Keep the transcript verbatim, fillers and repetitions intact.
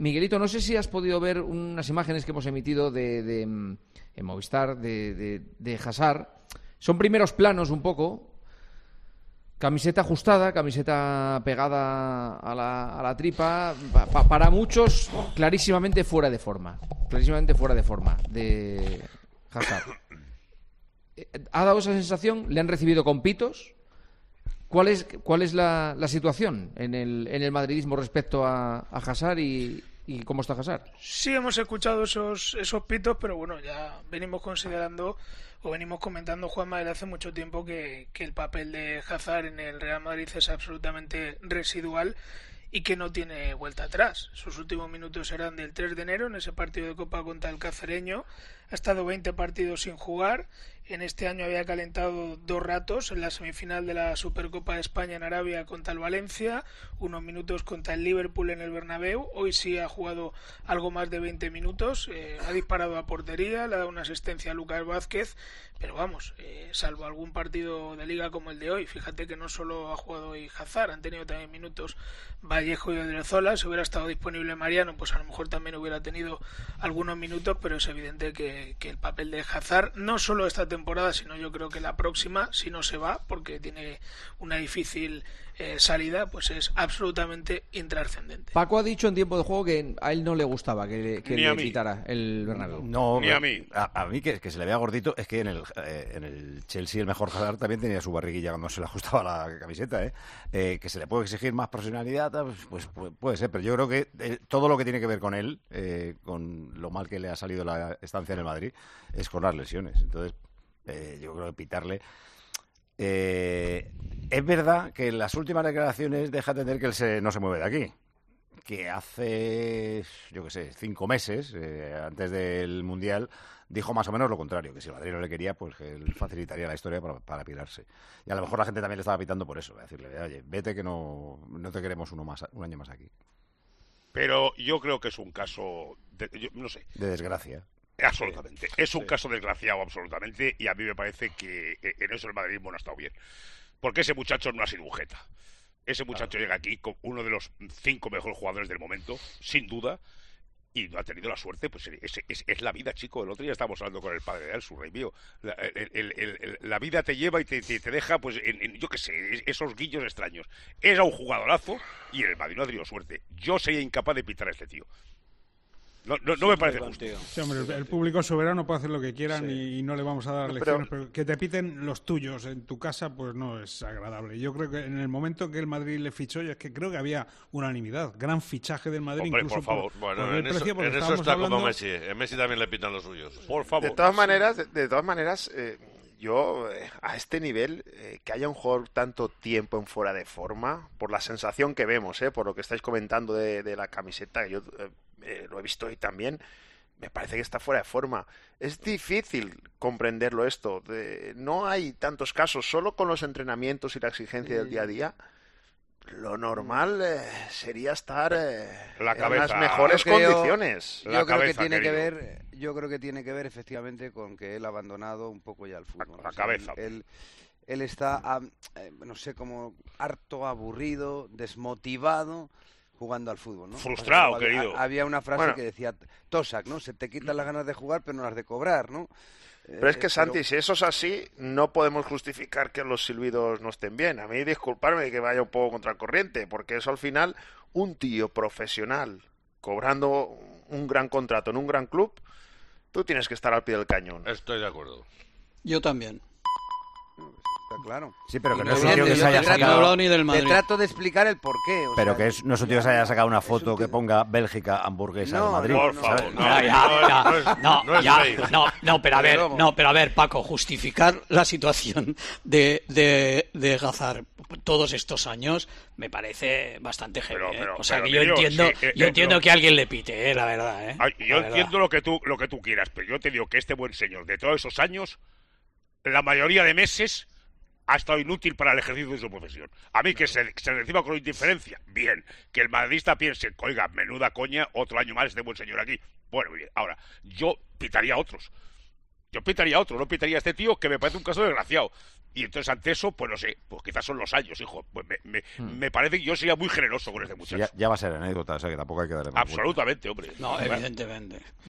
Miguelito, no sé si has podido ver unas imágenes que hemos emitido de, de en Movistar de, de, de Hazard. Son primeros planos un poco. Camiseta ajustada, camiseta pegada a la, a la tripa. Pa, pa, para muchos, clarísimamente fuera de forma. Clarísimamente fuera de forma de Hazard. ¿Ha dado esa sensación? ¿Le han recibido con pitos? ¿Cuál es, cuál es la, la situación en el, en el madridismo respecto a, a Hazard y, y cómo está Hazard? Sí, hemos escuchado esos, esos pitos, pero bueno, ya venimos considerando o venimos comentando, Juanma, desde hace mucho tiempo que, que el papel de Hazard en el Real Madrid es absolutamente residual y que no tiene vuelta atrás. Sus últimos minutos eran del tres de enero en ese partido de Copa contra el Cacereño. Ha estado veinte partidos sin jugar. En este año había calentado dos ratos en la semifinal de la Supercopa de España en Arabia contra el Valencia, unos minutos contra el Liverpool en el Bernabéu. Hoy sí ha jugado algo más de veinte minutos, eh, ha disparado a portería, le ha dado una asistencia a Lucas Vázquez, pero vamos, eh, salvo algún partido de liga como el de hoy, fíjate que no solo ha jugado hoy Hazard, han tenido también minutos Vallejo y Odriozola. Si hubiera estado disponible Mariano, pues a lo mejor también hubiera tenido algunos minutos, pero es evidente que, que el papel de Hazard, no solo esta temporada, sino yo creo que la próxima, si no se va, porque tiene una difícil eh, salida, pues es absolutamente intrascendente. Paco ha dicho en tiempo de juego que a él no le gustaba que, que le mí. quitara el Bernabéu. No, Ni a mí. A, a mí que, que se le vea gordito, es que en el, eh, en el Chelsea el mejor Hazard también tenía su barriguilla cuando se le ajustaba la camiseta, ¿eh? Eh, que se le puede exigir más profesionalidad, pues, pues puede ser, pero yo creo que eh, todo lo que tiene que ver con él, eh, con lo mal que le ha salido la estancia en el Madrid, es con las lesiones. Entonces, eh, yo creo que pitarle... Eh, es verdad que en las últimas declaraciones deja entender que él se, no se mueve de aquí. Que hace, yo qué sé, cinco meses, eh, antes del Mundial, dijo más o menos lo contrario, que si el Madrid no le quería, pues que él facilitaría la historia para, para pirarse. Y a lo mejor la gente también le estaba pitando por eso, decirle, oye, vete que no, no te queremos uno más, un año más aquí. Pero yo creo que es un caso, de, yo, no sé. De desgracia. Absolutamente. Sí. Es un sí. caso desgraciado, absolutamente, y a mí me parece que en eso el madridismo no ha estado bien. Porque ese muchacho no ha sido un jeta. Ese muchacho claro. llega aquí con uno de los cinco mejores jugadores del momento, sin duda, y no ha tenido la suerte, pues es, es, es la vida, chico. El otro día estábamos hablando con el padre de él, su rey mío. La, el, el, el, el, la vida te lleva y te, te, te deja, pues, en, en, yo qué sé, esos guiños extraños. Era un jugadorazo y en el Madrid no ha tenido suerte. Yo sería incapaz de pitar a este tío. No, no, no me parece justo. Sí, hombre, el, el público soberano puede hacer lo que quieran sí. y, y no le vamos a dar no, lecciones, pero... pero que te piten los tuyos en tu casa, pues no es agradable. Yo creo que en el momento que el Madrid le fichó, es que creo que había unanimidad, gran fichaje del Madrid, hombre, incluso por favor. por, bueno, por el en precio, eso, en eso está hablando... como Messi. En Messi también le pitan los suyos. Por favor. De todas maneras, de, de todas maneras, eh, yo eh, a este nivel, eh, que haya un jugador tanto tiempo en fuera de forma, por la sensación que vemos, eh, por lo que estáis comentando de, de la camiseta, yo eh, eh, lo he visto hoy también. Me parece que está fuera de forma. Es difícil comprenderlo esto. De, no hay tantos casos. Solo con los entrenamientos y la exigencia del día a día, lo normal eh, sería estar eh, la cabeza, en las mejores yo creo, condiciones. Yo la creo cabeza, que tiene querido. que ver, yo creo que tiene que ver efectivamente con que él ha abandonado un poco ya el fútbol. La, la o sea, cabeza. Él, él está, eh, no sé, como harto, aburrido, desmotivado, jugando al fútbol, ¿no? Frustrado, o sea, querido. Había, había una frase bueno. que decía Tosak, ¿no? Se te quitan las ganas de jugar, pero no las de cobrar, ¿no? Pero es que, eh, Santi, pero... si eso es así, no podemos justificar que los silbidos no estén bien. A mí, disculparme que vaya un poco contra el corriente, porque eso al final, un tío profesional cobrando un gran contrato en un gran club, tú tienes que estar al pie del cañón. Estoy de acuerdo. Yo también. Está claro. Sí, pero que Y no es no un tío que se haya trato- sacado... ni del Madrid. Te trato de explicar el porqué. O Pero sea, que es, no es un tío que se haya sacado una es foto un que tío- ponga Bélgica, hamburguesa No, de Madrid. Por no, favor, ¿sabes? no, Ya, ya, no, ya. no es- No, no es ya, Bale. no, no, pero a ver, Pero- no, pero a ver, Paco, justificar la situación de, de, de Hazard todos estos años me parece bastante heavy, Pero, ¿eh? pero, O sea, pero, que yo Emilio, entiendo, sí, eh, yo eh, entiendo no. que alguien le pite, ¿eh? La verdad, ¿eh? Ay, yo La entiendo verdad. lo que tú lo que tú quieras, pero yo te digo que este buen señor, de todos esos años, la mayoría de meses ha estado inútil para el ejercicio de su profesión. A mí que se, se reciba con indiferencia, bien. Que el madridista piense, oiga, menuda coña, otro año más este buen señor aquí. Bueno, bien. Ahora, yo pitaría a otros. Yo pitaría a otros, no pitaría a este tío, que me parece un caso desgraciado. Y entonces ante eso, pues no sé, pues quizás son los años, hijo. Pues me, me, Hmm. me parece que yo sería muy generoso con este Sí, muchacho. ya, ya va a ser anécdota, o sea que tampoco hay que darle más vueltas. Absolutamente, hombre. No, evidentemente.